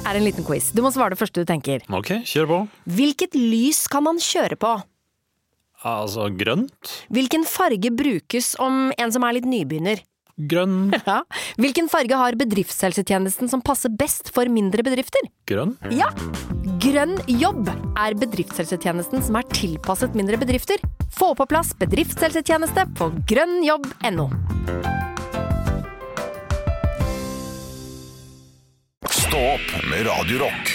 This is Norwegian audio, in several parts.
en liten quiz. Du må svare det første du tenker. Ok, kjør på. Hvilket lys kan man kjøre på? Altså, grønt. Hvilken farge brukes om en som litt nybegynner? Grønn. Ja. Hvilken farge har bedriftshelsetjenesten som passer best for mindre bedrifter? Grønn. Ja. Grønn jobb bedriftshelsetjenesten som tilpasset mindre bedrifter. Få på plass bedriftshelsetjeneste på grønnjobb.no. Stå opp med Radio Rock.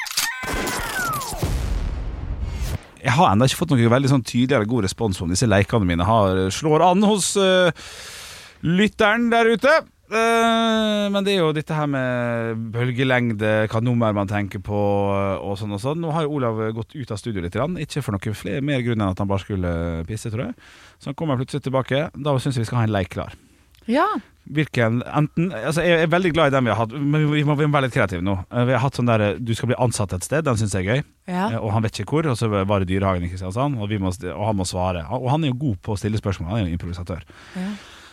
Jeg har enda ikke fått noen veldig sånn tydeligere god respons om disse leikene mine slår an hos lytteren der ute. Men det jo dette her med bølgelengde, hva nummer man tenker på og sånn og sånn. Nå har jo Olav gått ut av studio litt, ikke for noe mer grunn enn at han bare skulle pisse, tror jeg. Så han kommer plutselig tilbake. Da synes jeg vi skal ha en leik klar. Ja. Altså jeg veldig glad i den vi har hatt, men vi må være litt kreative nå. Vi har hatt sånn der, du skal bli ansatt et sted, den synes jeg gøy. Ja. Og han vet ikke hvor, og så var det Dyrehagen i Kristiansand, og han må svare. Og han jo god på å stille spørsmål, han jo improvisatør. Ja.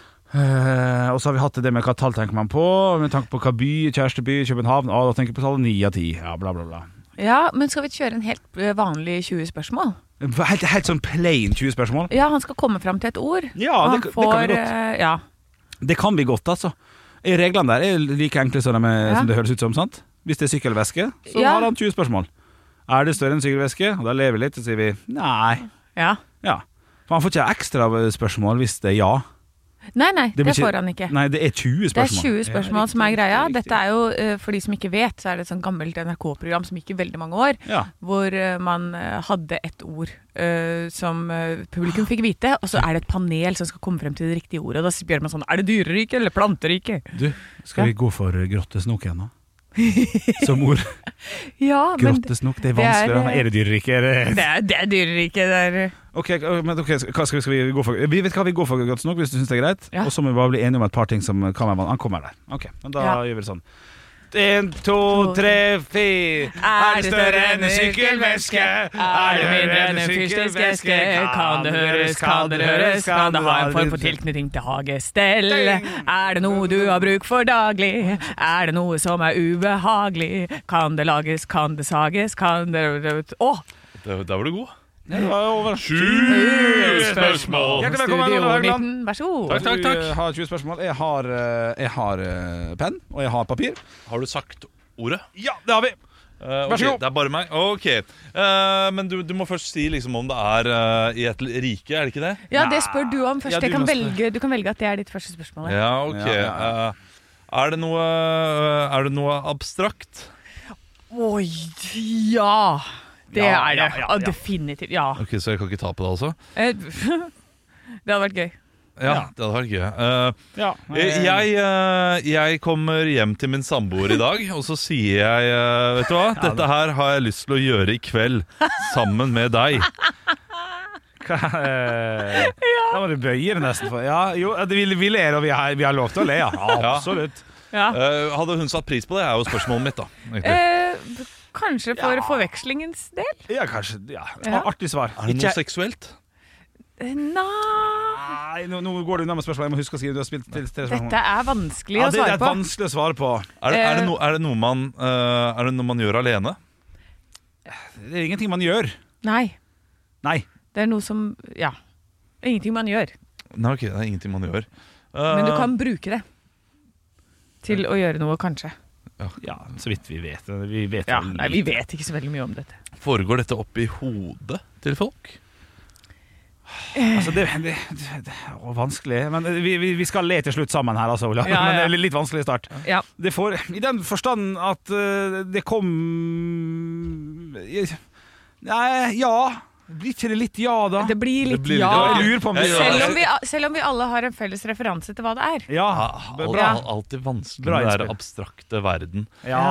Og så har vi hatt det med hva tall tenker man på, med tanke på hva by, kjæresteby, København, da tenker jeg på tallet 9 av 10, ja, bla bla bla. Ja, men skal vi kjøre en helt vanlig 20 spørsmål? Helt sånn plain 20 spørsmål? Ja, han skal komme frem til et ord. Ja, det kan vi godt. Ja. Det kan vi godt, altså. Reglene der like enkle som det høres ut som, sant? Hvis det sykkelvæske, så har han 20 spørsmål. Det større enn sykkelvæske? Og da lever vi litt, og sier vi nei. Ja. For han får ikke ekstra spørsmål hvis det ja. Nei, det får han ikke. Nei, det 20 spørsmål. Det 20 spørsmål som greia. Dette jo, for de som ikke vet, så det et sånt gammelt NRK-program som gikk i veldig mange år, hvor man hadde et ord som publikum fikk vite, og så det et panel som skal komme frem til det riktige ordet, og da spør man sånn, det dyrerike eller planterike? Du, skal vi gå for grottesnok igjen nå? Som ord. Ja, men grottesnok, det vanskelig. Det dyrerike? Det dyrerike, Ok, hva skal vi gå for? Vi vet hva vi går for grottesnok, hvis du synes det greit. Og så må vi bare bli enige om et par ting som kan være han kommer der. Ok, men da gjør vi det sånn. 1, 2, 3, 4. Det større enn en sykkelveske? Det mindre enn en fyrstikkveske? Kan det høres, kan det høres? Kan det ha en form for tilknytning til hagestell? Det noe du har bruk for daglig? Det noe som ubehagelig? Kan det lages, kan det sages? Kan det... Der var du god. Det var over 20 spørsmål. Hjertelig velkommen, Høgland. Vær så god. Takk. Jeg har 20 spørsmål. Jeg har penn, og jeg har papir. Har du sagt ordet? Ja, det har vi. Vær så god. Det bare meg? Ok. Men du må først si liksom om det i et rike, det ikke det? Ja, det spør du om først. Du kan velge at det ditt første spørsmål. Ja, ok. Er det noe abstrakt? Oi, ja. Det det, definitivt, ja. Ok, så jeg kan ikke ta på det altså? Det hadde vært gøy. Ja, det hadde vært gøy. Jeg kommer hjem til min samboer i dag, og så sier jeg, vet du hva, dette her har jeg lyst til å gjøre i kveld, sammen med deg. Da må du bøye det nesten for. Ja, jo, vi ler, og vi har lov til å le, ja. Absolutt. Hadde hun satt pris på det, jo spørsmålet mitt da. Kanskje for forvekslingens del? Ja, kanskje, artig svar. Det noe seksuelt? Nei, nå går du unna med spørsmål. Jeg må huske å si at du har spilt til 3 spørsmål. Dette vanskelig å svare på. Det vanskelig å svare på. Er det noe man gjør alene? Det ingenting man gjør. Nei. Det noe som, ingenting man gjør. Nei, ok, det ingenting man gjør. Men du kan bruke det til å gjøre noe, kanskje. Ja, så vidt vi vet. Vi vet ikke så veldig mye om dette. Foregår dette opp i hodet til folk? Altså, det vanskelig. Men vi skal le til slutt sammen her, altså, Ola. Men det litt vanskelig start. Det får, i den forstand at det kom... Blir ikke det litt da? Det blir litt Jeg lurer på om selv om vi alle har en felles referanse til hva det er. Alltid vanskelig med den abstrakte verden.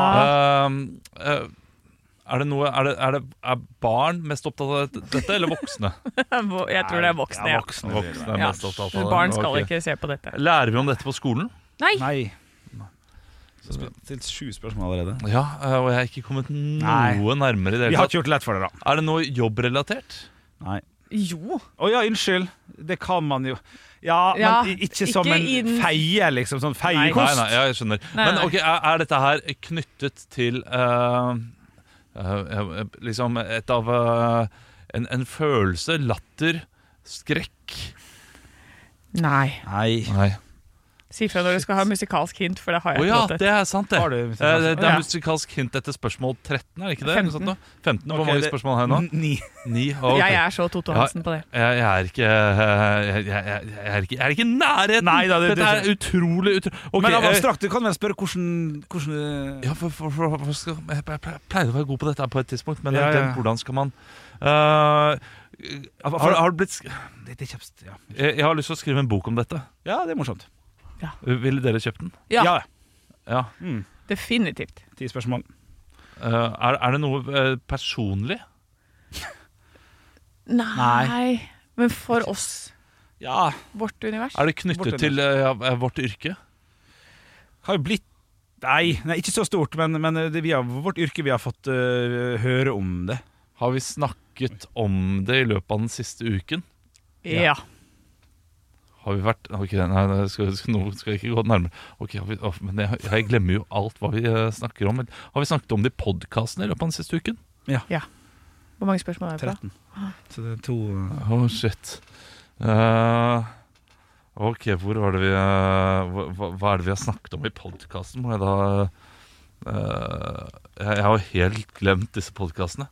Er barn mest opptatt av dette, eller voksne? Jeg tror det voksne, Voksne mest opptatt av det. Barn skal ikke se på dette. Lærer vi om dette på skolen? Nei. Stilt 7 spørsmål allerede. Ja, og jeg har ikke kommet noe nærmere i det. Vi har ikke gjort det lett for det da. Er det noe jobbrelatert? Nei. Jo. Unnskyld. Det kan man jo. men ikke som en feie, liksom. Sånn feiekost. Nei, jeg skjønner. Men ok, er dette her knyttet til liksom et av en følelse, latter, skrekk? Nei. Si fra når du skal ha musikalsk hint, for det har jeg ikke. Det er sant det. Det er musikalsk hint etter spørsmål 13, er det ikke det? 15. Hvor mange spørsmål har jeg nå? 9. Okay. Jeg er så Toto Hansen på det. Jeg er ikke nærheten. Nei, dette er utrolig okay, men av abstrakt, du kan vel spørre hvordan Ja, jeg pleide å være god på dette på et tidspunkt, men hvordan skal man har det blitt Jeg har lyst til å skrive en bok om dette. Ja, det er morsomt. Ville dere kjøpt den? Ja. Mm. Definitivt. 10 spørsmål. Er det noe personlig? Nei. Men for oss. Vårt univers. Er det knyttet til vårt yrke? Har jo blitt Nei, ikke så stort, men vårt yrke vi har fått høre om det. Har vi snakket om det i løpet av den siste uken? Ja. Har vi vært nå skal jeg ikke gå nærmere. Men jeg glemmer jo alt hva vi snakker om. Har vi snakket om det i podcasten i løpet av den siste uken? Ja. Hvor mange spørsmål er det? 13. Så det er 2 shit. Ok, hvor var det hva er det vi har snakket om i podcasten? Må jeg da jeg har helt glemt disse podcastene.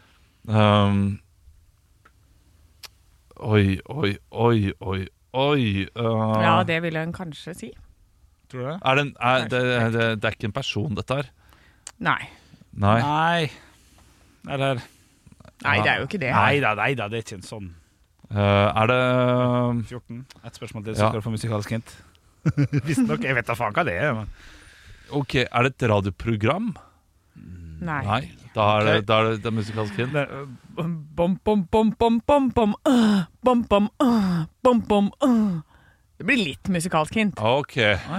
Oi. Ja, det vil jeg kanskje si. Tror du det? Det er ikke en person, dette her? Nei. Eller Nei, det er jo ikke det. Nei da, det er ikke en sånn. Er det 14? Et spørsmål til, så skal du få musikalsk hint. Visst nok, jeg vet da faen hva det er. Men. Ok, er det et radioprogram? Nei. Da er det musikalsk hint. Det blir litt musikalsk hint. Ok.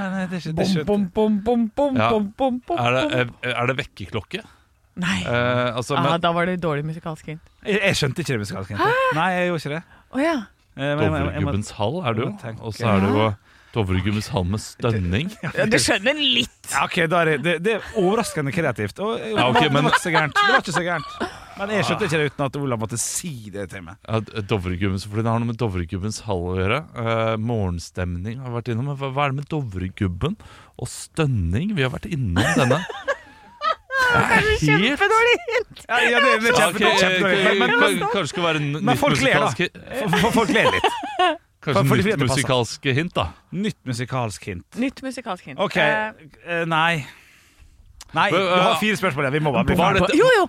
Er det vekkerklokke? Nei. Da var det dårlig musikalsk hint. Jeg skjønte ikke det musikalsk hint. Nei, jeg gjorde ikke det. Dovregubbens hall er det jo. Og så er det jo Dovregubbens hall med stønning. Du skjønner litt. Ok, det er overraskende kreativt. Det var ikke så gærent. Men jeg skjønte ikke det uten at Ola måtte si det til meg. Dovregubbens, for det har noe med Dovregubbens hall å gjøre. Morgenstemning har vi vært innom. Hva er det med Dovregubben og stønning? Vi har vært innom denne. Det er kjempedårlig hint. Ja, det er kjempedårlig. Kanskje skal være nytt musikalsk hint. Folk ler litt. Kanskje nytt musikalsk hint, da. Nytt musikalsk hint. Ok, nei. Nei, du har 4 spørsmål. Vi må bare bli ferdig. Jo.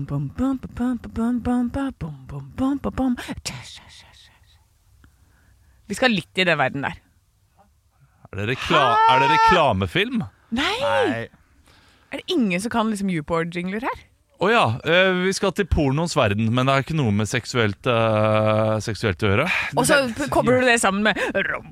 Vi skal litt i den verden der. Er det reklamefilm? Nei. Er det ingen som kan liksom YouPorn-jingler her? Vi skal til pornoens verden, men det er ikke noe med seksuelt å gjøre. Og så kobler du det sammen med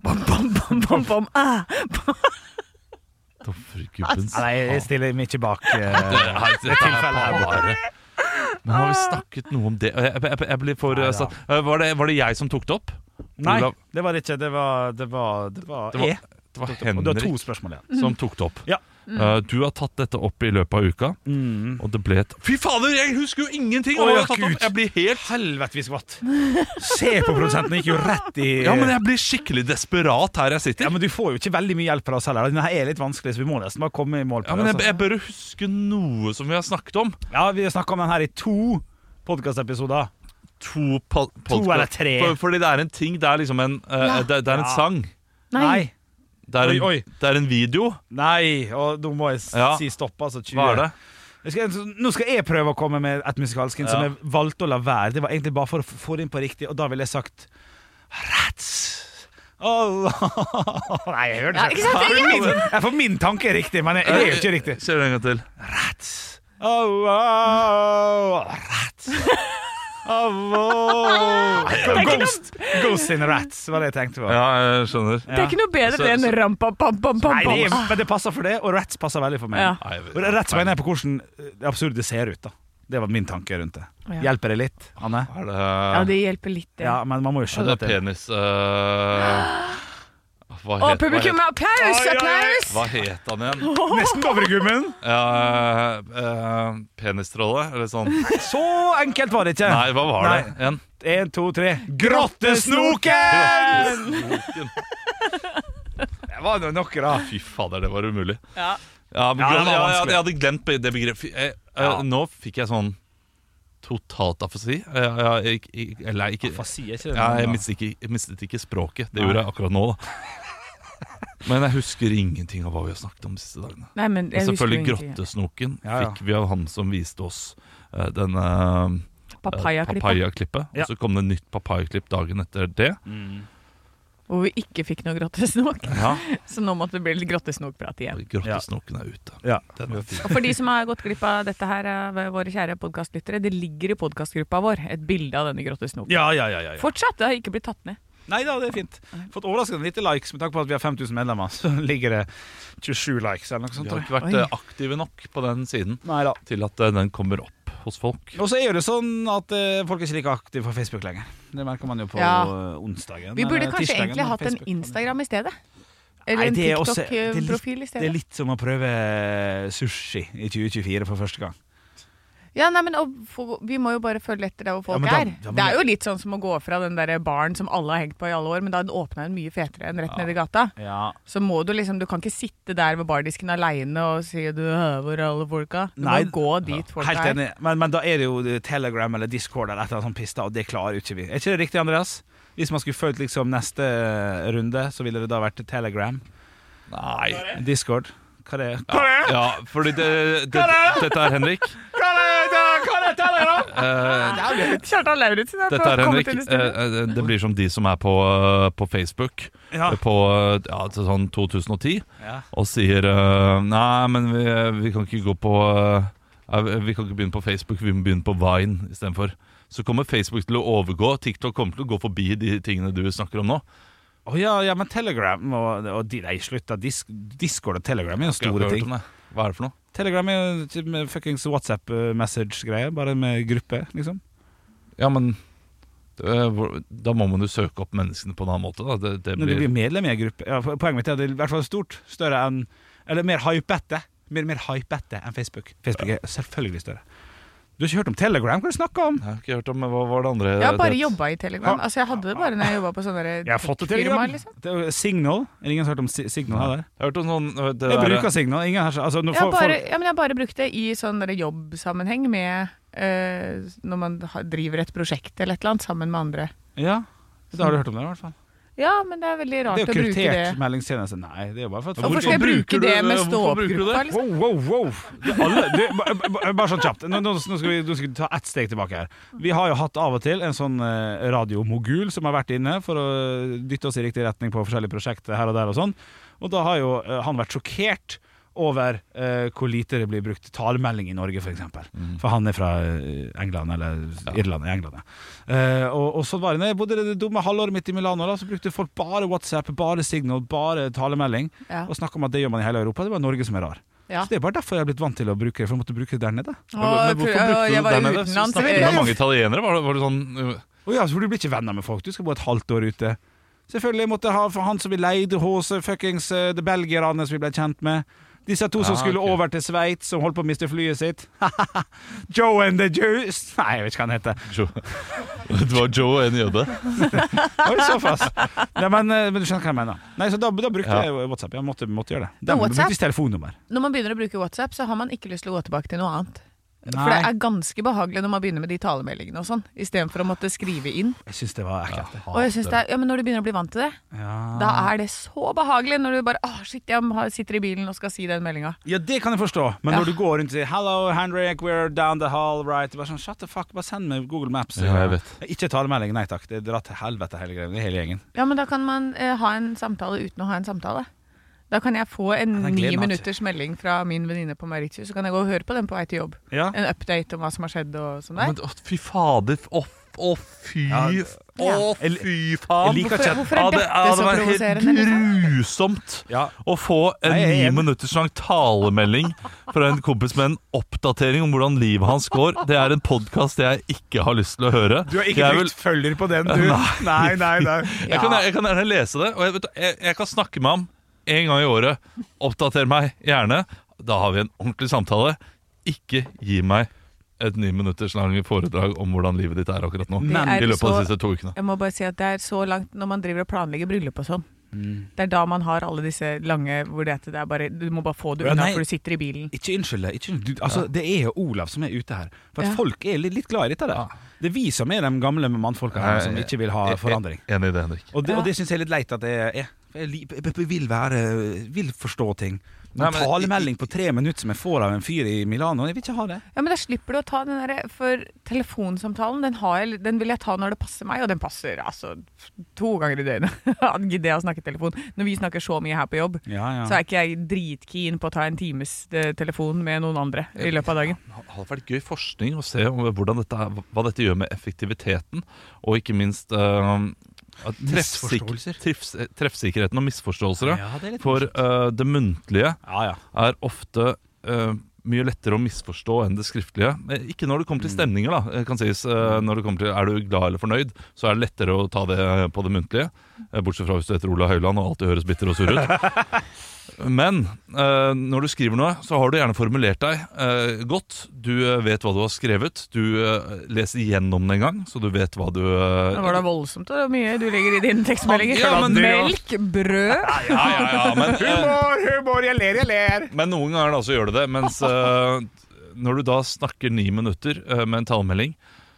Dovregubbens Nei, jeg stiller meg ikke bak det tilfellet her bare. Men har vi snakket noe om det? Jeg blir for var det jeg som tok det opp? Nei, det var det ikke. Det var Det var Henrik og det var 2 spørsmål igjen som tok det opp. Ja. Du har tatt dette opp i løpet av uka, og det ble Fy fader, jeg husker jo ingenting! Jeg blir helt helvetevis skvatt. Se på produsenten, gikk jo rett i Ja, men jeg blir skikkelig desperat her jeg sitter. Ja, men du får jo ikke veldig mye hjelp fra oss heller. Denne er litt vanskelig, så vi må nesten bare komme i mål på det. Men jeg bør huske noe som vi har snakket om. Ja, vi har snakket om den her i 2 podcast-episoder. 2 eller 3. Fordi det er en ting, det er liksom det er en sang. Nei. Det er en video. Nei, og nå må jeg si stopp. Altså 20. Hva er det? Nå skal jeg prøve å komme med et musikalsk hint som jeg valgte å la være. Det var egentlig bare for å få det inn på riktig. Og da ville jeg sagt Rats. Nei, jeg hører det ikke. Jeg får min tanke riktig, men jeg er jo ikke riktig. Ser du en gang til? Rats. Rats. Ghost in Rats var det jeg tenkte på. Ja, jeg skjønner. Det er ikke noe bedre enn rampa-pam-pam-pam. Nei, men det passer for det, og Rats passer veldig for meg. Og Rats mener jeg på hvordan det absurde ser ut da. Det var min tanke rundt det. Hjelper det litt, Anne? Ja, det hjelper litt. Ja, men man må jo skjønne det penis... publikum med applaus! Hva het han igjen? Nesten Dovregummen. Ja, penistrolle, eller sånn. Så enkelt var det ikke. Nei, hva var det? 1, 2, 3. Grottesnoken! Det var noe da. Fy fader, det var umulig. Ja, men jeg hadde glemt det begrepet. Nå fikk jeg sånn totalt afasi. Eller ikke afasi, ikke det? Jeg mistet ikke språket. Det gjorde jeg akkurat nå, da. Men jeg husker ingenting av hva vi har snakket om de siste dagene. Nei, men selvfølgelig grottesnoken fikk vi av han som viste oss denne papaya-klippet. Og så kom det nytt papaya-klipp dagen etter det. Hvor vi ikke fikk noe grottesnok. Så nå måtte det bli litt grottesnokprat igjen. Grottesnoken ute. Og for de som har gått glipp av dette her, våre kjære podcastlyttere, det ligger i podcastgruppa vår et bilde av denne grottesnoken. Ja. Fortsatt, det har ikke blitt tatt ned. Nei da, det er fint. Fått overraskende lite likes med tanke på at vi har 5000 medlemmer. Så ligger det 27 likes eller noe sånt. Vi har ikke vært aktive nok på den siden til at den kommer opp hos folk. Og så er jo det sånn at folk er ikke like aktive på Facebook lenger. Det merker man jo på onsdagen. Vi burde kanskje egentlig hatt en Instagram i stedet. Eller en TikTok-profil i stedet. Det er litt som å prøve sushi i 2024 for første gang. Ja, nei, men vi må jo bare følge etter der hvor folk er. Det er jo litt sånn som å gå fra den der baren som alle har hengt på i alle år, men da den åpnet den mye fetere enn rett ned i gata. Så må du liksom, du kan ikke sitte der ved bardisken alene og si du hvor er alle folka. Du må gå dit folk er. Helt enig, men da er det jo Telegram eller Discord eller et eller annet sånt pista, og det klarer jo ikke vi. Er ikke det riktig, Andreas? Hvis man skulle følt liksom neste runde, så ville det da vært Telegram. Nei. Discord. Hva er det? Ja, fordi dette er Henrik. Kjartan Lauritsen er dette er Henrik. Det blir som de som er på Facebook på sånn 2010 og sier nei, men vi kan ikke gå på vi kan ikke begynne på Facebook, vi må begynne på Vine i stedet for. Så kommer Facebook til å overgå. TikTok kommer til å gå forbi de tingene du snakker om nå. Ja, men Telegram og slutta Discord og Telegram er jo store ting. Hva er det for noe? Telegram er jo fuckings WhatsApp-message-greie, bare med gruppe, liksom. Ja, men da må man jo søke opp menneskene på en annen måte, da. Du blir medlem i en gruppe. Ja, poenget mitt er at det er i hvert fall større enn, eller mer hypete enn Facebook. Facebook er selvfølgelig større. Du har ikke hørt om Telegram? Hva har du snakket om? Jeg har ikke hørt om, hva var det andre? Jeg har bare jobbet i Telegram. Altså jeg hadde det bare når jeg jobbet på sånne tech-firma, liksom. Det er Signal. Er det ingen som har hørt om Signal her? Jeg har hørt om sånn... Jeg bruker Signal. Ingen her, altså, men jeg har bare brukt det i sånn jobbsammenheng med når man driver et prosjekt eller et eller annet sammen med andre. Ja, da har du hørt om det i hvert fall. Ja, men det er veldig rart å bruke det. Det er jo kryptert meldingstjeneste. Nei, det er jo bare for at... Hvorfor skal jeg bruke det med stå-opp-gruppa, liksom? Wow. Bare sånn kjapt. Nå skal vi ta ett steg tilbake her. Vi har jo hatt av og til en sånn radiomogul som har vært inne for å dytte oss i riktig retning på forskjellige prosjekter her og der og sånn. Og da har jo han vært sjokkert over hvor lite det blir brukt talemelding i Norge, for eksempel. For han er fra England, eller Irland i England. Og så var det, både det dumme halvåret mitt i Milano, da, så brukte folk bare WhatsApp, bare Signal, bare talemelding, og snakket om at det gjør man i hele Europa. Det var Norge som er rar. Så det er bare derfor jeg har blitt vant til å bruke det, for jeg måtte bruke det der nede. Men hvorfor brukte du det der nede? Snakket du med mange italienere? Var det sånn... Ja, så du blir ikke venner med folk, du skal bo et halvt år ute. Selvfølgelig måtte jeg ha for han som vi leide hos fuckings de belgierne som vi ble kjent med. Disse to som skulle over til Sveits, som holdt på å miste flyet sitt. Joe and the Juice. Nei, jeg vet ikke hva han heter. Det var Joe and Jøde. Oi, så fast. Nei, men du skjønner hva jeg mener. Nei, så da brukte jeg WhatsApp. Jeg måtte gjøre det. Da brukte telefonnummer. Når man begynner å bruke WhatsApp, så har man ikke lyst til å gå tilbake til noe annet. For det er ganske behagelig når man begynner med de talemeldingene og sånn, i stedet for å måtte skrive inn. Jeg synes det var ekkelt. Og jeg synes men når du begynner å bli vant til det, da er det så behagelig når du bare, shit, jeg sitter i bilen og skal si den meldingen. Ja, det kan jeg forstå, men når du går rundt og sier hello Henrik, we're down the hall, right? Bare sånn, shut the fuck, bare send meg Google Maps. Ja, jeg vet. Ikke talemelding, nei takk, det drar til helvete hele gjengen. Ja, men da kan man ha en samtale uten å ha en samtale. Da kan jeg få en 9 minutters melding fra min venninne på Mauritius, så kan jeg gå og høre på den på vei til jobb. En update om hva som har skjedd og sånn der. Men fy fader, fy fy faen! Hvorfor er dette så provoserende? Det var helt grusomt å få en 9 minutters lang talemelding fra en kompis med en oppdatering om hvordan livet hans går. Det er en podcast jeg ikke har lyst til å høre. Du har ikke trykt følger på den, du? Nei. Jeg kan gjerne lese det, og jeg kan snakke med ham en gang i året. Oppdater meg gjerne. Da har vi en ordentlig samtale. Ikke gi meg et 9 minutters lang foredrag om hvordan livet ditt er akkurat nå. I løpet av de siste 2 ukene. Jeg må bare si at det er så langt når man driver og planlegger bryllup og sånn. Det er da man har alle disse lange hvor det er bare, du må bare få det unna for du sitter i bilen. Ikke unnskyld. Altså, det er jo Olav som er ute her. For at folk er litt glad i dette der. Det er vi som er de gamle mannfolka her som ikke vil ha forandring. Enig i det, Henrik. Og det synes jeg er litt leit at det er. Jeg vil forstå ting. En talemelding på 3 minutter som jeg får av en fyr i Milano. Jeg vil ikke ha det. Ja, men da slipper du å ta den der. For telefonsamtalen, den vil jeg ta når det passer meg. Og den passer altså 2 ganger i døgnet. Gidder jeg å snakke telefon. Når vi snakker så mye her på jobb, så er ikke jeg dritkeen på å ta en times telefon med noen andre i løpet av dagen. Det har vært gøy forskning å se hva dette gjør med effektiviteten, og ikke minst treffsikkerheten og misforståelser. For det muntlige er ofte mye lettere å misforstå enn det skriftlige. Ikke når det kommer til stemninger, da. Kan sies, når det kommer til er du glad eller fornøyd, så er det lettere å ta det på det muntlige. Bortsett fra hvis du heter Ola Høyland og alltid høres bitter og sur ut. Men når du skriver noe, så har du gjerne formulert deg godt. Du vet hva du har skrevet. Du leser gjennom det en gang, så du vet hva du Nå var det voldsomt og mye du legger i dine tekstmeldinger. Melk, brød. Men, humor, jeg ler. Men noen ganger da så gjør du det. Mens når du da snakker 9 minutter med en talemelding,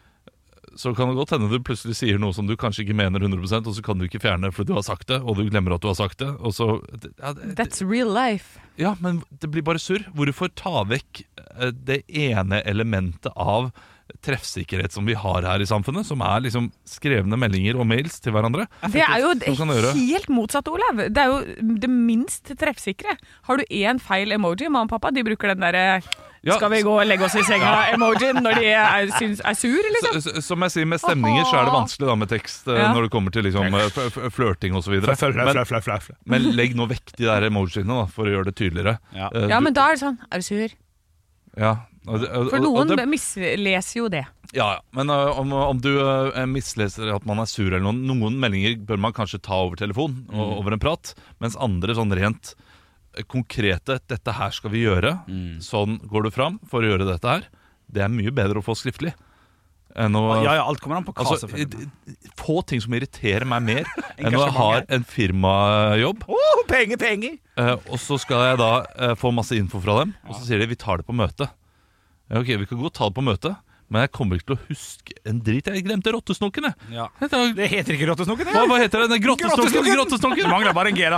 så kan det godt hende du plutselig sier noe som du kanskje ikke mener 100%, og så kan du ikke fjerne fordi du har sagt det, og du glemmer at du har sagt det, og så That's real life. Ja, men det blir bare surr. Hvorfor ta vekk det ene elementet av treffsikkerhet som vi har her i samfunnet, som er liksom skrevne meldinger og mails til hverandre? Det er jo helt motsatt, Olav. Det er jo det minst treffsikre. Har du en feil emoji, mamma og pappa, de bruker den der skal vi gå og legge oss i senga-emojien når de er sur, liksom? Som jeg sier, med stemninger så er det vanskelig da med tekst når det kommer til liksom flørting og så videre. Men legg nå vekk de der emojiene da, for å gjøre det tydeligere. Ja, men da er det sånn, er du sur? Ja. For noen misleser jo det. Ja, men om du misleser at man er sur eller noen meldinger bør man kanskje ta over telefon, over en prat, mens andre sånn rent konkrete, dette her skal vi gjøre, sånn går du fram for å gjøre dette her, det er mye bedre å få skriftlig enn å alt kommer an på hva selvfølgelig. Få ting som irriterer meg mer enn når jeg har en firmajobb. Penger! Og så skal jeg da få masse info fra dem, og så sier de vi tar det på møte. Ok, vi kan godt ta det på møte, men jeg kommer ikke til å huske en drit. Jeg glemte rottesnokken. Det heter ikke rottesnokken. Hva heter det? Grottesnokken. Det mangler bare en G da.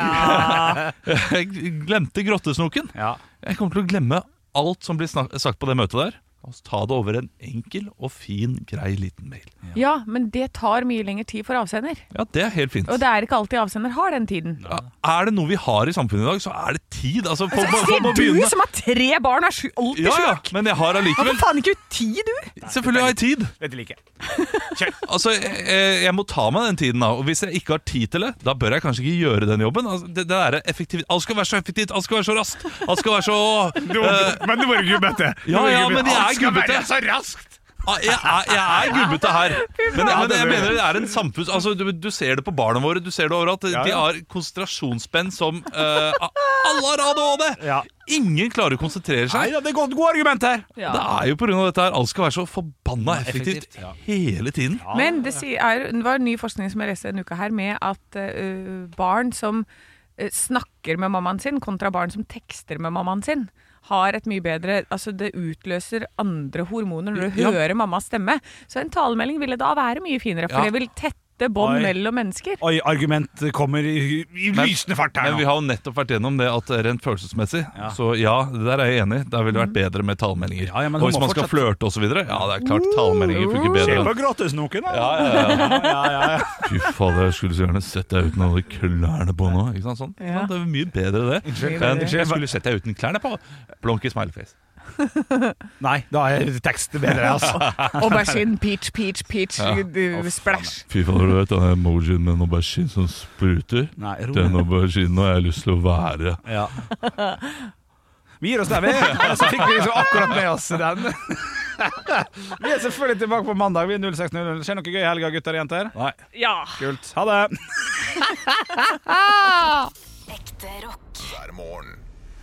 Jeg glemte grottesnokken. Jeg kommer til å glemme alt som blir sagt på det møtet der. Og ta det over en enkel og fin, grei liten mail. Ja, men det tar mye lengre tid for avsender. Ja, det er helt fint. Og det er ikke alltid avsender har den tiden. Ja, er det noe vi har i samfunnet i dag, så er det tid. Altså, du som har 3 barn er alltid sjuk. Ja, men jeg har allikevel. Hvorfor faen ikke tid, du? Selvfølgelig har jeg tid. Dette liker jeg. Altså, jeg må ta meg den tiden da. Og hvis jeg ikke har tid til det, da bør jeg kanskje ikke gjøre den jobben. Altså, det er effektivt. Alt skal være så effektivt, alt skal være så raskt. Alt skal være så Men du var gubbete. Ja, men de er gubbete. Det er så raskt. Jeg er gubbete her. Men jeg mener det er en samfunns... Altså, du ser det på barna våre, du ser det overalt. De har konsentrasjonsspenn som alle har ADHD. Ingen klarer å konsentrere seg. Nei, det er godt god argument her. Det er jo på grunn av dette her. Alt skal være så forbanna effektivt hele tiden. Men det var ny forskning som jeg leste en uke her med at barn som snakker med mammaen sin kontra barn som tekster med mammaen sin har et mye bedre, altså det utløser andre hormoner når du hører mammas stemme. Så en talemelding ville da være mye finere, for det vil tette bånd mellom mennesker. Oi, argument kommer i lysende fart her nå. Men vi har jo nettopp vært gjennom det at rent følelsesmessig, så det der er jeg enig. Det ville vært bedre med talemeldinger. Og hvis man skal flørte og så videre, det er klart talemeldinger funker bedre. Se på grottesnoken da. Ja. Fy fader, jeg skulle så gjerne sett deg uten alle klærne på nå, ikke sant sånn? Det er mye bedre det. Jeg skulle sett deg uten klærne på. Blonky smileface. Nei, da er tekst bedre, altså. Aubergine, peach, splash. Fy faen, du vet den emojien med en aubergine som spruter? Nei, Den auberginen har jeg lyst til å være. Ja. Vi gir oss der, så fikk vi liksom akkurat med oss den. Vi er selvfølgelig tilbake på mandag. Vi er 06.00. Skjer noe gøy i helga, gutter og jenter? Nei. Ja. Kult. Ha det. Ekte rock. Hver morgen.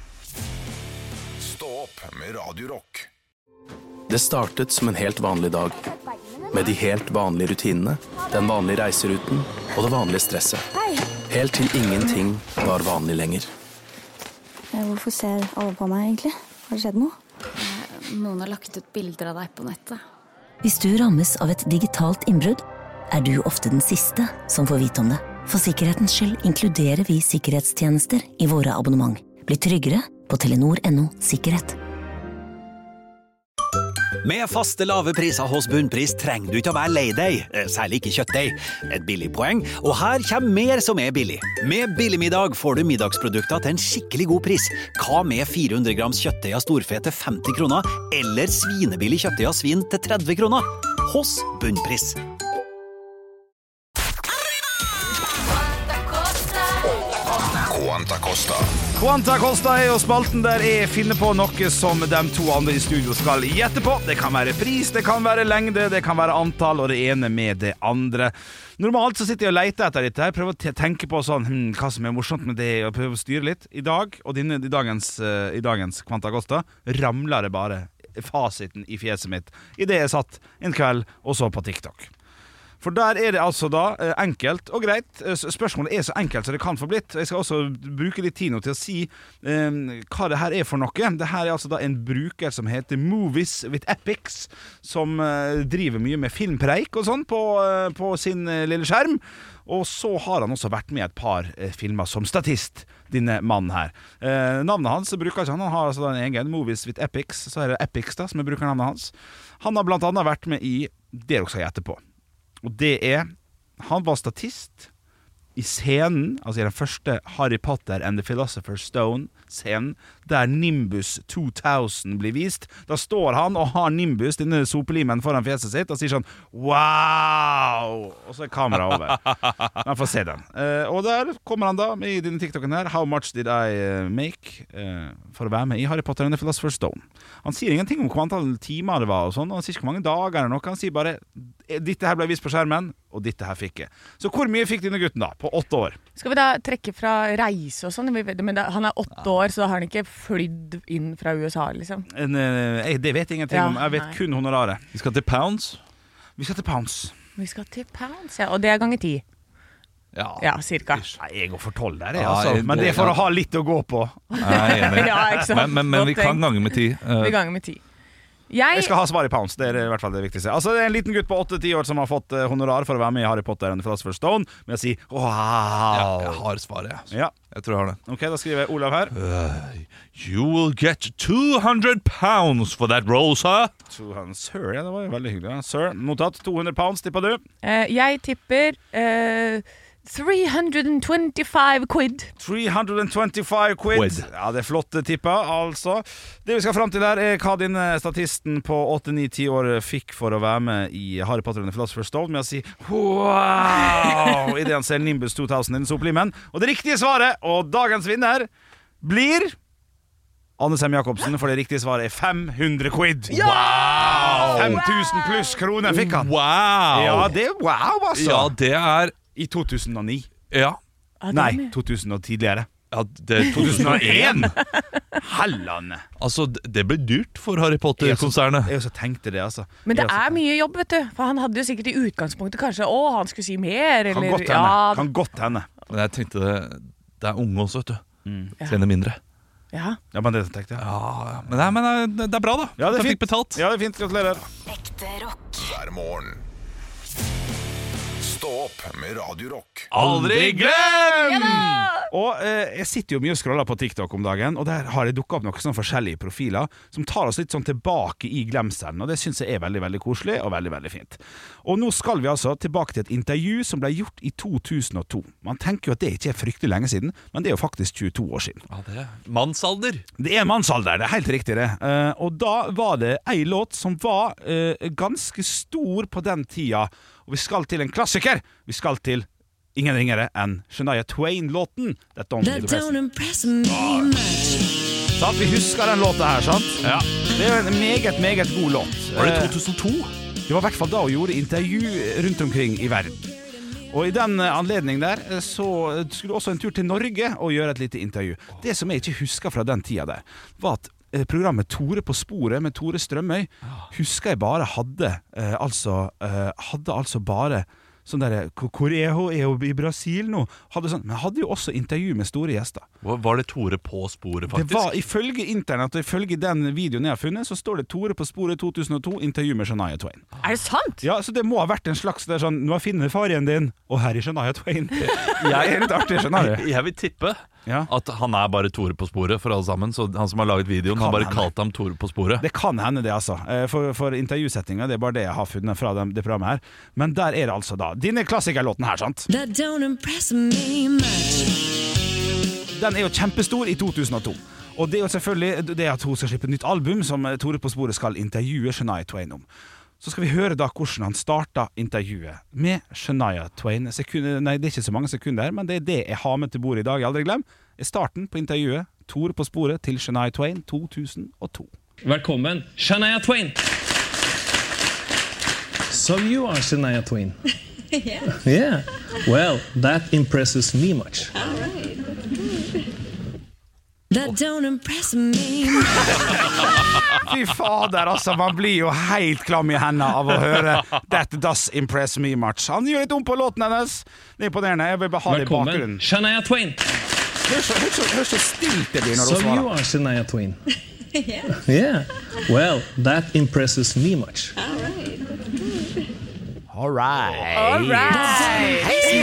Stå opp med Radio Rock. Det startet som en helt vanlig dag, med de helt vanlige rutinene, den vanlige reiseruten og det vanlige stresset. Helt til ingenting var vanlig lenger. Hvorfor ser alle på meg egentlig? Har det skjedd noe? Noen har lagt ut bilder av deg på nettet. Hvis du rammes av et digitalt innbrudd, er du ofte den siste som får vite om det. For sikkerhetens skyld inkluderer vi sikkerhetstjenester i våre abonnement. Bli tryggere på Telenor.no sikkerhet. Med faste lave priser hos Bunnpris trenger du ikke å være lei deg, særlig ikke kjøttdeig. Et billig poeng, og her kommer mer som er billig. Med Billigmiddag får du middagsprodukter til en skikkelig god pris. Hva med 400 grams kjøttdeig av storfe til 50 kroner, eller svinebillig kjøttdeig av svin til 30 kroner? Hos Bunnpris. Quanta Costa er jo spalten der jeg finner på noe som de to andre i studio skal gjette på. Det kan være pris, det kan være lengde, det kan være antall, og det ene med det andre. Normalt så sitter jeg og leter etter dette her, prøver å tenke på sånn, hva som er morsomt med det, og prøver å styre litt. I dag, og i dagens Quanta Costa, ramler det bare fasiten i fjeset mitt i det jeg satt en kveld og så på TikTok. For der er det altså da enkelt og greit. Spørsmålet er så enkelt som det kan få blitt. Jeg skal også bruke litt tid nå til å si hva det her er for noe. Det her er altså da en bruker som heter Movies with Epics, som driver mye med filmpreik og sånn på sin lille skjerm. Og så har han også vært med i et par filmer som statist, denne mannen her. Navnet hans bruker ikke han har altså en egen Movies with Epics, så er det Epics da, som bruker navnet hans. Han har blant annet vært med i det dere skal gjette på. Og det er, han var statist i scenen, altså i den første Harry Potter and the Philosopher's Stone-scenen, der Nimbus 2000 blir vist. Da står han og har Nimbus, denne sopelimen foran fjeset sitt, og sier sånn, wow! Og så er kameraet over. Man får se den. Og der kommer han da, med i denne TikToken her, how much did I make for å være med i Harry Potter and the Philosopher's Stone? Han sier ingenting om hvor antall timer det var og sånn, og han sier ikke hvor mange dager eller noe, han sier bare, dette her ble vist på skjermen, og dette her fikk jeg. Så hvor mye fikk denne gutten da, på 8 år? Skal vi da trekke fra reise og sånn? Men han er 8 år, så da har han ikke flydd inn fra USA, liksom. Det vet jeg ingenting om. Jeg vet kun honoraret. Vi skal til pounds. Vi skal til pounds, ja. Og det er ganger 10. Ja, cirka. Nei, jeg går for 12 der, altså. Men det er for å ha litt å gå på. Nei, men vi kan gange med 10. Vi ganger med 10. Jeg skal ha svar i pounds, det er i hvert fall det viktigste. Altså, det er en liten gutt på 8-10 år som har fått honorar for å være med i Harry Potter and the Philosopher's Stone, med å si, wow! Ja, jeg har svaret, ja. Jeg tror jeg har det. Ok, da skriver jeg Olav her. You will get 200 pounds for that role, sir. 200, sir, ja, det var jo veldig hyggelig. Ja. Sir, mottatt 200 pounds, tipper du? Jeg tipper 325 quid. 325 quid. Ja, det er flott tippa, altså. Det vi skal frem til her er hva denne statisten på 8-9-10 år fikk for å være med i Harry Potter and the Philosopher's Stone, med å si wow! I det han ser Nimbus 2000 i den soplimen. Og det riktige svaret, og dagens vinner, blir Anne Sem Jacobsen, for det riktige svaret er 500 quid. Wow! 5000 pluss kroner fikk han. Wow! Ja, det er wow, altså. Ja, det er i 2009. Ja. Nei, 2000 og tidligere. Ja, det er 2001. Hallane. Altså, det ble dyrt for Harry Potter-konsernet. Jeg også tenkte det, altså. Men det er mye jobb, vet du. For han hadde jo sikkert i utgangspunktet kanskje han skulle si mer, eller Kan godt hende. Men jeg tenkte det er unge også, vet du. Tjener mindre. Ja, men det tenkte jeg. Ja, men det er bra, da. Ja, det er fint. Fikk betalt. Ja, det er fint. Gratulerer. Ekte rock. Hver morgen. Stå opp med Radio Rock. Aldri glem! Og jeg sitter jo mye og scroller på TikTok om dagen, og der har det dukket opp noen sånne forskjellige profiler som tar oss litt sånn tilbake i glemselen, og det synes jeg er veldig, veldig koselig og veldig, veldig fint. Og nå skal vi altså tilbake til et intervju som ble gjort i 2002. Man tenker jo at det ikke er fryktelig lenge siden, men det er jo faktisk 22 år siden. Ja, det er mannsalder. Det er mannsalder, det er helt riktig det. Og da var det en låt som var ganske stor på den tida, og vi skal til en klassiker. Vi skal til ingen ringere enn Shania Twain-låten That Don't Impress Me. Så vi husker den låta her, sant? Ja. Det er jo en meget, meget god låt. Var det 2002? Det var i hvert fall da hun gjorde intervju rundt omkring i verden. Og i den anledning der så skulle også en tur til Norge og gjøre et lite intervju. Det som jeg ikke husker fra den tida der, var at programmet Tore på sporet med Tore Strømøy husker jeg bare hadde bare sånn der, hvor er hun i Brasil nå? Men hadde jo også intervju med store gjester. Var det Tore på sporet, faktisk? Det var, ifølge internett og ifølge den videoen jeg har funnet, så står det Tore på sporet 2002, intervju med Shania Twain. Er det sant? Ja, så det må ha vært en slags, det er sånn, nå har jeg funnet farien din, og her er Shania Twain. Jeg er litt artig, skjønner du? Jeg vil tippe at han er bare Tore på sporet for alle sammen, så han som har laget videoen har bare kalt ham Tore på sporet. Det kan hende det, altså. For intervjusettinga, det er bare det jeg har funnet fra det programmet her. Men der er det altså da denne klassikerlåten her, sant? That don't impress me much. Den er jo kjempestor i 2002. Og det er jo selvfølgelig det at hun skal slippe et nytt album som Tore på sporet skal intervjue Shania Twain om. Så skal vi høre da hvordan han startet intervjuet med Shania Twain. Nei, det er ikke så mange sekunder, men det er det jeg har med til bordet i dag. Aldri glem. Er starten på intervjuet Tore på sporet til Shania Twain 2002. Velkommen, Shania Twain. So you are Shania Twain? Yeah. Yeah. Well, that impresses me much. All right. That don't impress me. Fy fader, altså, man blir jo helt klam i hendene av å høre That does impress me much. Han gjør litt om på låten hennes. Det er imponerende, jeg vil bare ha det i bakgrunnen. Velkommen, Shania Twain. Hør så stilt det blir når du So svarer. you are Shania Twain? Yeah. Yeah. Well, that impresses me much. All right. All right. All right.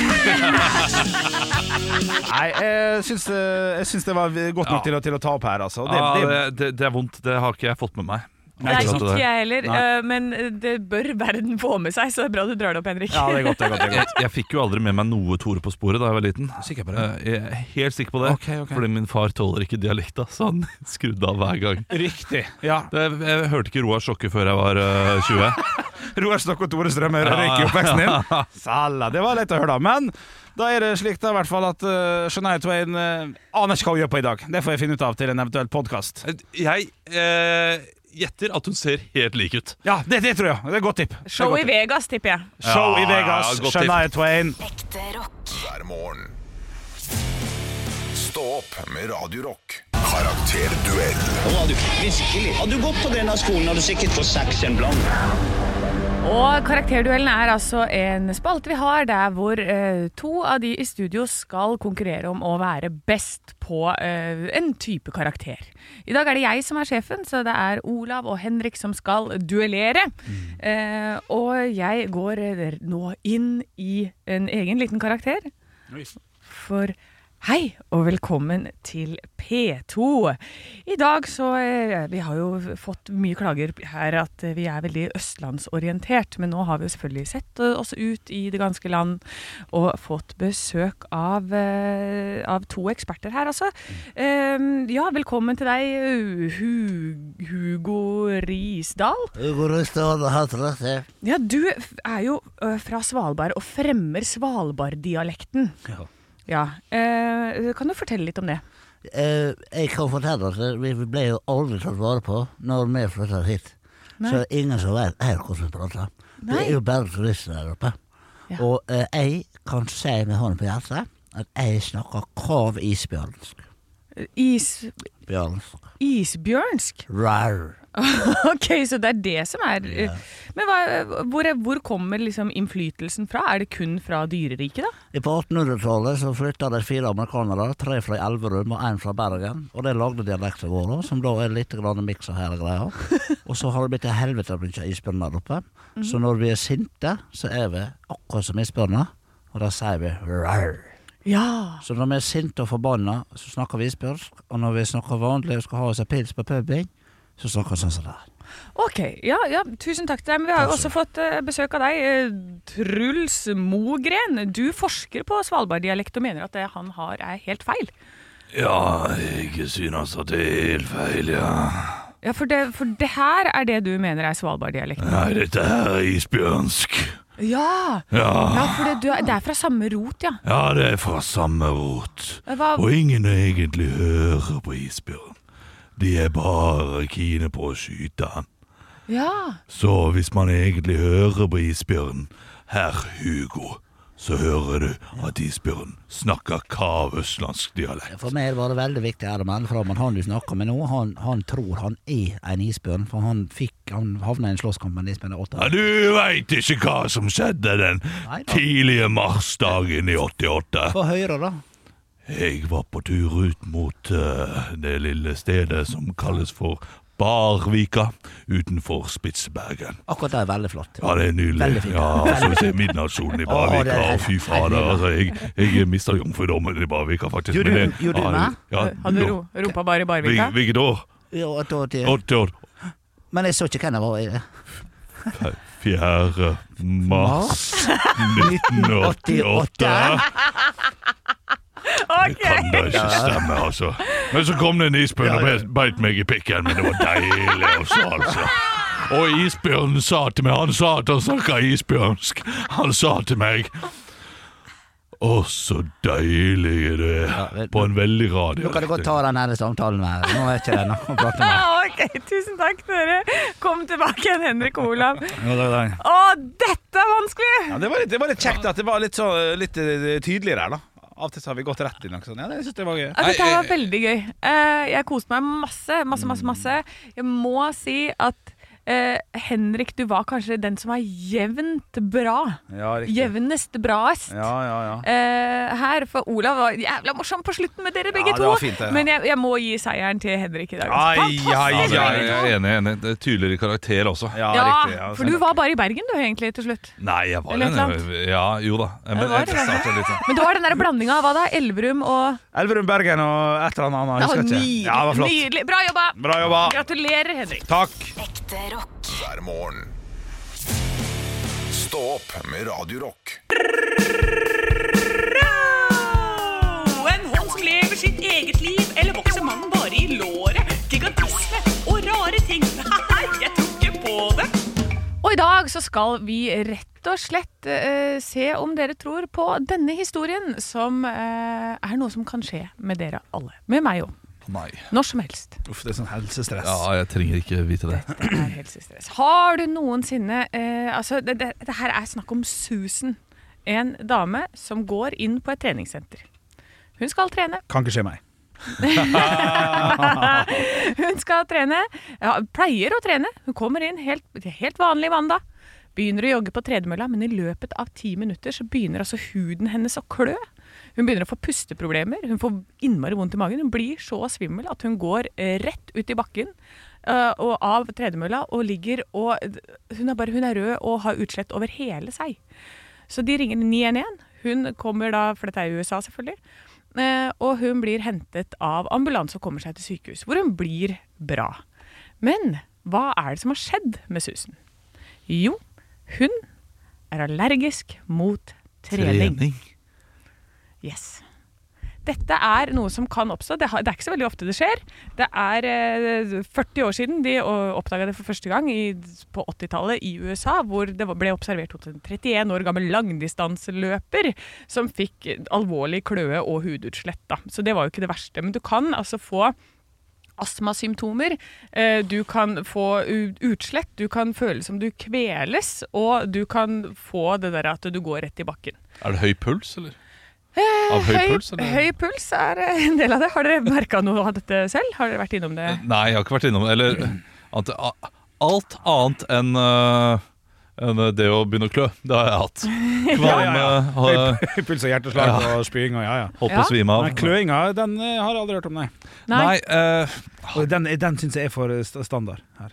Nei, jeg syns det var godt nok til å ta opp her, altså. Det er vondt, det har ikke jeg fått med meg. Nei, ikke jeg heller, men det bør verden få med seg, så det er bra du drar det opp, Henrik. Ja, det er godt. Jeg fikk jo aldri med meg noe Tore på sporet da jeg var liten. Sikker på det? Jeg er helt sikker på det, Okay. fordi min far tåler ikke dialekta, så han skrudde av hver gang. Riktig, ja. Jeg hørte ikke Roar Stokke før jeg var 20. Roar Stokke og Tore Strømøy røyk i oppveksten din. Salla, det var lett å høre da, men da er det slik da, i hvert fall at Shania Twain aner ikke hva hun gjør på i dag. Det får jeg finne ut av til en eventuell podcast. Jeg gjetter at hun ser helt lik ut. Ja, det tror jeg. Det er godt tipp. Show i Vegas, tipper jeg. Show i Vegas, Shania Twain. Ekte rock. Hver morgen. Stå opp med Radio Rock. Karakterduell. Hadde du gått på denne skolen, hadde du sikkert fått 6 en blant. Og karakterduellen er altså en spalte vi har der hvor to av de i studio skal konkurrere om å være best på en type karakter. I dag er det jeg som er sjefen, så det er Olav og Henrik som skal duellere. Og jeg går nå inn i en egen liten karakter. For hei og velkommen til P2. I dag så, vi har jo fått mye klager her at vi er veldig østlandsorientert, men nå har vi jo selvfølgelig sett oss ut i det ganske land og fått besøk av to eksperter her altså. Ja, velkommen til deg, Hugo Risdal. Hugo Risdal, helt rett. Ja, du er jo fra Svalbard og fremmer Svalbard-dialekten. Ja, kan du fortelle litt om det? Jeg kan fortelle at vi ble jo aldri tatt vare på når vi flyttet hit. Nei. Så ingen som vet her hvordan vi prater. Det er jo bare turister der oppe. Ja. Og jeg kan si med hånden på hjertet at jeg snakker kav isbjørnsk. Isbjørnsk? Rar. Ok, så det er det som er... Ja. Men hvor kommer liksom innflytelsen fra? Er det kun fra dyreriket da? På 1800-tallet så flyttet det 4 amerikanere, 3 fra Elverum og 1 fra Bergen. Og det lagde dialekter våre, som da er litt grann mix av hele greia. Og så har det blitt helvete å bruke isbjørn der oppe. Så når vi er sinte, så er vi akkurat som isbjørner. og da sier vi rar. Ja. Så når vi sinte og forbanna, så snakker vi isbjørnsk, og når vi snakker vanlig og skal ha oss en pils på puben, så snakker vi sånn som det. Ok, ja, tusen takk til deg. Men vi har jo også fått besøk av deg, Truls Mogren. Du forsker på Svalbard-dialekt og mener at det han har helt feil. Ja, jeg synes at det helt feil, ja. Ja, for det her det du mener Svalbard-dialekt. Nei, dette her isbjørnsk. Ja, for det fra samme rot, ja. Ja, det fra samme rot. Og ingen egentlig hører på isbjørn. De bare kine på å skyte han. Ja. Så hvis man egentlig hører på isbjørn, herr Hugo, så hører du at isbjørn snakker kavøstlandsk dialekt. For meg var det veldig viktig å melde fra om han du snakker med nå. Han tror han en isbjørn, for han havnet i en slåsskamp med en isbjørn i 8 år. Ja, du vet ikke hva som skjedde den tidlige marsdagen i 88. Få høre da. Jeg var på tur ut mot det lille stedet som kalles for Barvika, utenfor Spitsbergen. Akkurat det veldig flott. Ja, det nydelig. Veldig fint. Ja, så vi ser midnattssolen i Barvika, og fy fader, altså, jeg mistet jomfrudommen i Barvika, faktisk. Gjorde du med? Ja, hadde du rumpa bare i Barvika? Hvilket år? Ja, 8 år. Men jeg så ikke hvem det var i det. 4. mars 1988. Okay. Det kan da ikke stemme, altså. Men så kom det en isbjørn og beit meg i pikken, men det var deilig også, altså. Og isbjørnen sa til meg, han sa at han snakket isbjørnsk. Han sa til meg, så deilig det på en veldig radio. Nå kan du godt ta den her samtalen med. Nå ikke det å prate med. Ok, tusen takk til dere. Kom tilbake igjen, Henrik og Olav. Dette vanskelig. Ja, det var litt kjekt at det var litt tydeligere her da. Av og til så har vi gått rett inn. Ja, jeg synes det var gøy. Dette var veldig gøy. Jeg koste meg masse. Jeg må si at Henrik, du var kanskje den som var jevnt bra. Ja, riktig. Jevnest braest. Ja. Her, for Olav var jævla morsom på slutten med dere begge to. Det var fint, det. Men jeg må gi seieren til Henrik i dag. Jeg er enig. Det er tydeligere karakter også. Ja, riktig. For du var bare i Bergen du egentlig til slutt. Nei, jeg var jo da. Men det var den der blandingen av hva da? Elverum, Bergen og et eller annet. Nydelig. Ja, det var flott. Nydelig. Bra jobba. Gratulerer, Henrik. Takk. Ekte rock. Hver morgen. Stå opp med Radio Rock. En hånd som lever sitt eget liv, eller vokser mannen bare i låret? Gigantisme og rare ting. Nei, jeg tror ikke på det. Og i dag så skal vi rett og slett se om dere tror på denne historien, som noe som kan skje med dere alle. Med meg også. Nei. Når som helst. Uff, det sånn helsestress. Ja, jeg trenger ikke vite det. Det helsestress. Har du noensinne det her snakk om Susan. En dame som går inn på et treningssenter. Hun skal trene. Kan ikke skje meg. Hun skal trene. Pleier å trene. Hun kommer inn helt vanlig mandag. Begynner å jogge på tredemølla, men i løpet av 10 minutter så begynner altså huden hennes å klø. Hun begynner å få pusteproblemer, hun får innmari vondt i magen, hun blir så svimmel at hun går rett ut i bakken og av tredemølla og ligger, og hun er rød og har utslett over hele seg. Så de ringer 911, hun kommer da, for dette i USA selvfølgelig, og hun blir hentet av ambulanse og kommer seg til sykehus, hvor hun blir bra. Men hva det som har skjedd med Susan? Jo, hun allergisk mot trening. Yes. Dette noe som kan oppstå. Det ikke så veldig ofte det skjer. Det 40 år siden de oppdaget det for første gang på 80-tallet i USA, hvor det ble observert hos en 31 år gammel langdistanseløper som fikk alvorlig kløe og hudutslett. Da. Så det var jo ikke det verste. Men du kan altså få astmasymptomer, du kan få utslett, du kan føle som du kveles, og du kan få det der at du går rett i bakken. Det høy puls, eller? Høy puls en del av det. Har dere merket noe av dette selv? Har dere vært innom det? Nei, jeg har ikke vært innom det. Eller alt annet enn det å begynne å klø. Det har jeg hatt. Høy puls og hjerteslag og spying og Holdt på å svime av. Nei, kløinga, den har jeg aldri hørt om, nei. Og den synes jeg for standard her.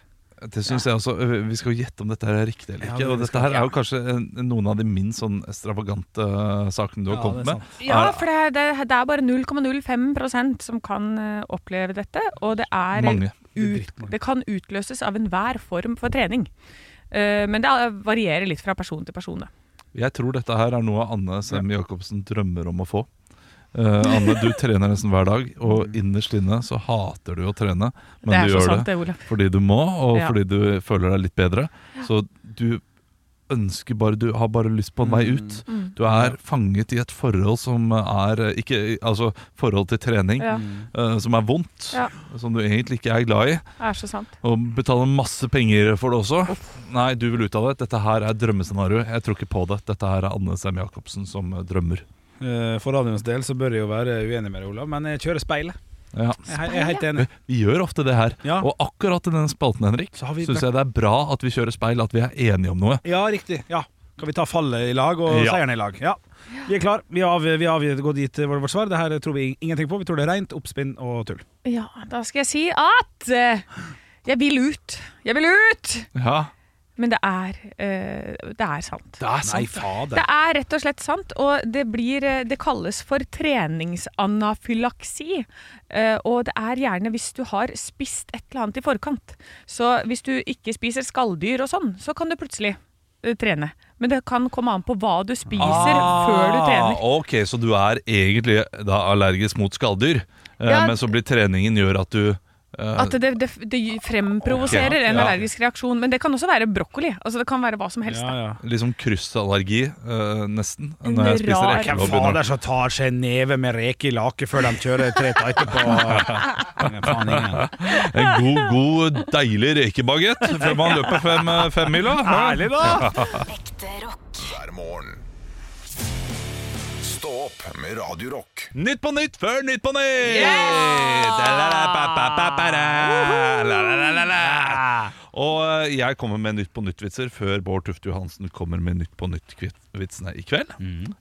Det synes jeg også. Vi skal jo gjette om dette er riktig eller ikke. Og dette her er jo kanskje noen av de minst sånn extravagante sakene du har kommet med. Ja, for det er bare 0,05% som kan oppleve dette, og det er det kan utløses av enhver form for trening. Men det varierer litt fra person til person. Jeg tror dette her er noe Anne Sem Jacobsen drømmer om å få. Anne, du trener nesten hver dag, og innerst inne så hater du å trene, men du gjør sant, det fordi du må, og fordi du føler deg litt bedre. Så du ønsker bare, du har bare lyst på en vei ut. Du er fanget i et forhold som er ikke, altså forhold til trening, som er vondt, som du egentlig ikke er glad i. Det er så sant. Og betaler masse penger for det også. Nei, du vil ut av det. Dette her er drømmescenario. Jeg tror ikke på det. Dette her er Anne Sem Jacobsen som drømmer. For radioens del så bør jeg jo være uenig med deg, Olav, men jeg kjører speilet. Ja. Jeg er helt enig. Vi gjør ofte det her. Og akkurat i denne spalten, Henrik, synes jeg det er bra at vi kjører speil, at vi er enige om noe. Ja, riktig. Ja. Kan vi ta fallet i lag og seieren i lag? Ja. Vi er klar. Vi har gått dit vårt svar. Det her tror vi ingenting på. Vi tror det er rent oppspinn og tull. Ja, da skal jeg si at jeg vil ut. Jeg vil ut! Ja. Men det er sant. Det er sant. Nei, fader. Det er rett og slett sant, og det kalles for treningsanafylaksi. Og det er gjerne hvis du har spist et eller annet i forkant. Så hvis du ikke spiser skalldyr og sånn, så kan du plutselig trene. Men det kan komme an på hva du spiser før du trener. Ok, så du er egentlig da allergisk mot skalldyr, men så blir treningen gjør at du at det fremprovoserer en allergisk reaksjon. Men det kan også være brokkoli. Altså det kan være hva som helst. Liksom kryssallergi, nesten. Når jeg spiser reker. Hvem fader som tar seg neve med reke i lake før de kjører 3 etterpå? En god, deilig rekebagett før man løper 5 mila. Herlig da! Ekte rock hver morgen. Stå opp med Radio Rock. Nytt på nytt før Nytt på nytt! Og jeg kommer med Nytt på nytt-vitser før Bård Tufte Johansen kommer med Nytt på nytt-vitsene i kveld.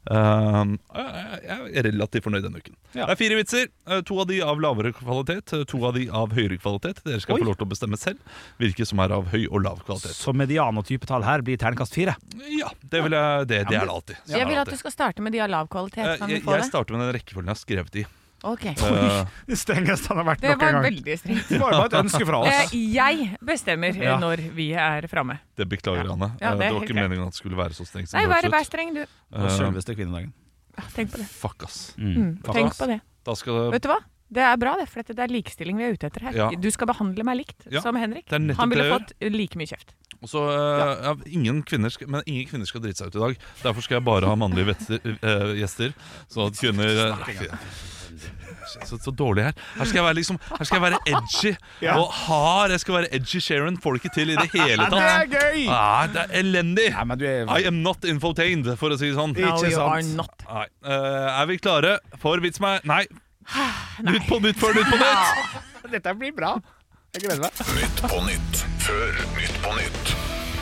Jeg er relativt fornøyd denne uken. Det er 4 vitser, 2 av de av lavere kvalitet, 2 av de av høyere kvalitet. Dere skal få lov til å bestemme selv hvilke som er av høy og lav kvalitet. Så median og typetall her blir terningkast 4? Ja, det er det alltid. Jeg vil at du skal starte med de av lav kvalitet. Jeg starter med den rekkefølgen jeg har skrevet i. Okay. Det strengeste han har vært noen gang. Det var veldig strengt. Det var bare et ønske fra oss. Jeg bestemmer når vi er fremme. Det beklager Anne. Det var ikke meningen at det skulle være så strengt. Nei, vær streng du. Og selveste kvinnedagen. Tenk på det. Fuck ass. Tenk på det. Vet du hva? Det er bra det, for det er likestilling vi er ute etter her. Du skal behandle meg likt som Henrik. Han ville fått like mye kjeft. Og så, ingen kvinner skal drite seg ut i dag. Derfor skal jeg bare ha mannlige gjester. Så at kvinner så dårlig her. Her skal jeg være edgy og hard. Jeg skal være edgy Sharon. Får det ikke til i det hele tatt. Det er gøy! Det er elendig. I am not infotained, for å si det sånn. Ikke sant. Er vi klare for vits meg? Nei. Nytt på nytt før Nytt på nytt. Dette blir bra. Jeg gleder meg. Nytt på nytt før Nytt på nytt.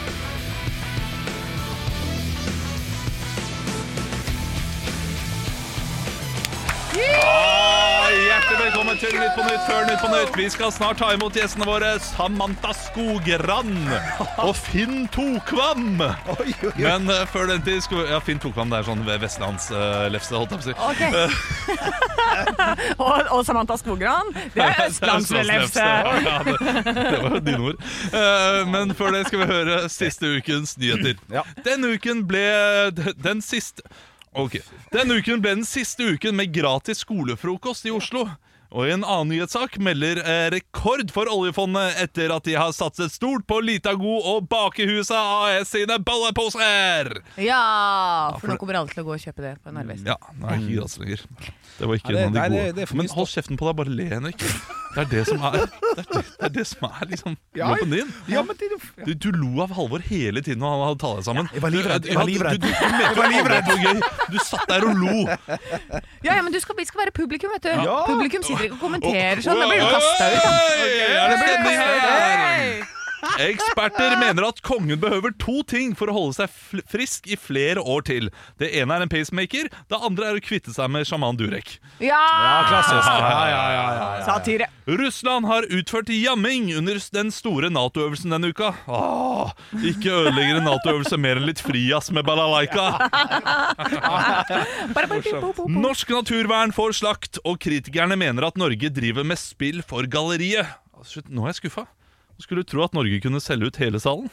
Hjertelig velkommen til Nytt på nytt før Nytt på nytt. Vi skal snart ta imot gjestene våre Samantha Skogran og Finn Tokvam. Men før den tid Finn Tokvam, det er sånn Vestlandslefse, holdt jeg på å si. Og Samantha Skogran, det er Østlandslefse. Det var dine ord. Men før det skal vi høre siste ukens nyheter. Denne uken ble den siste Denne uken ble den siste uken med gratis skolefrokost i Oslo. Og i en annen nyhetssak melder rekord for oljefondet etter at de har satset stort på Litago og Bakehuset AS sine bolleposer. Ja, for nå kommer alle til å gå og kjøpe det på Narvesen. Ja, nei, ikke gratis lenger. Det var ikke noen av de gode. Men hold kjeften på deg, bare le, Henrik. Det er det som er Det er det som er liksom jobben din. Ja, men du lo av Halvor hele tiden når han hadde talt sammen. Jeg var livredd. Du satt der og lo. Ja, men vi skal være publikum, vet du. Publikum sitter ikke og kommenterer sånn. Da blir du kastet ut. Er det stemning her? Eksperter mener at kongen behøver 2 ting for å holde seg frisk i flere år til. Det ene en pacemaker, det andre å kvitte seg med sjaman Durek. Ja, klassisk. Satire. Russland har utført jamming under den store NATO-øvelsen denne uka. Ikke ødelegger en NATO-øvelse mer enn litt frijazz med balalaika. Norsk naturvern får slakt, og kritikerne mener at Norge driver med spill for galleriet. Nå er jeg skuffa. Skulle du tro at Norge kunne selge ut hele salen?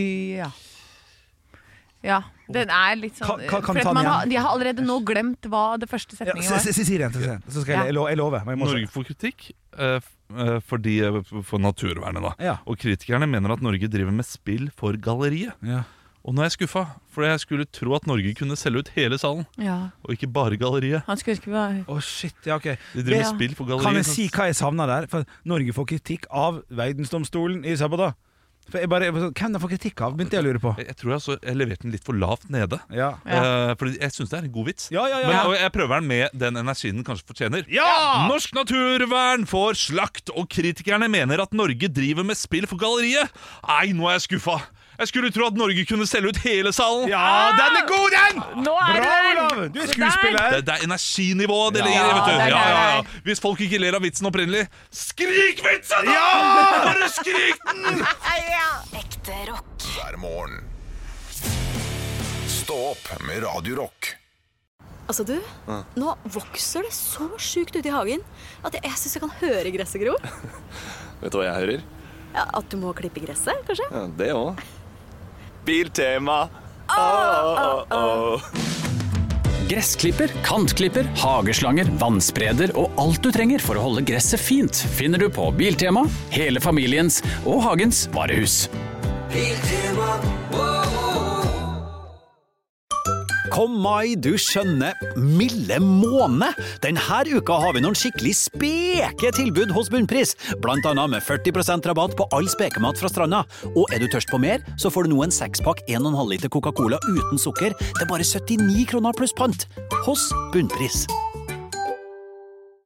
Ja, den er litt sånn de har allerede nå glemt hva det første setningen var. Si det igjen, så skal jeg love. Norge får kritikk for naturvernet da. Og kritikerne mener at Norge driver med spill for galleriet. Og nå er jeg skuffa, for jeg skulle tro at Norge kunne selge ut hele salen, og ikke bare galleriet. Han skulle ikke være... shit, ok. De driver med spill for galleriet. Kan jeg si hva jeg savner der? For Norge får kritikk av Verdensdomstolen i Sabada. Hvem de får kritikk av, begynte jeg å lure på. Jeg tror jeg leverte den litt for lavt nede. Fordi jeg synes det er en god vits. Men jeg prøver den med den energien den kanskje fortjener. Norsk naturvern får slakt, og kritikerne mener at Norge driver med spill for galleriet. Nei, nå er jeg skuffa. Jeg skulle tro at Norge kunne selge ut hele salen. Ja, den er god, den! Nå er Bra, Olav! Du er skuespiller. Det er energinivået det ligger i, vet du. Hvis folk ikke ler av vitsen opprinnelig, skrik vitsen! Bare skrik den! Ekte rock. Hver morgen. Stå opp med Radio Rock. Altså du, nå vokser det så sjukt ute i hagen at jeg synes jeg kan høre gresset gro. Vet du hva jeg hører? Ja, at du må klippe gresset, kanskje? Ja, det også. Biltema. Gressklipper, kantklipper, hageslanger, vannspreder og alt du trenger for å holde gresset fint finner du på Biltema, hele familiens og hagens varehus. Biltema, Kom mai, du skjønner, milde måne. Denne uka har vi noen skikkelig speke tilbud hos Bunnpris. Blant annet med 40% rabatt på all spekemat fra stranda. Og er du tørst på mer, så får du nå en 6-pakk 1,5 liter Coca-Cola uten sukker. Det er bare 79 kroner pluss pant. Hos Bunnpris.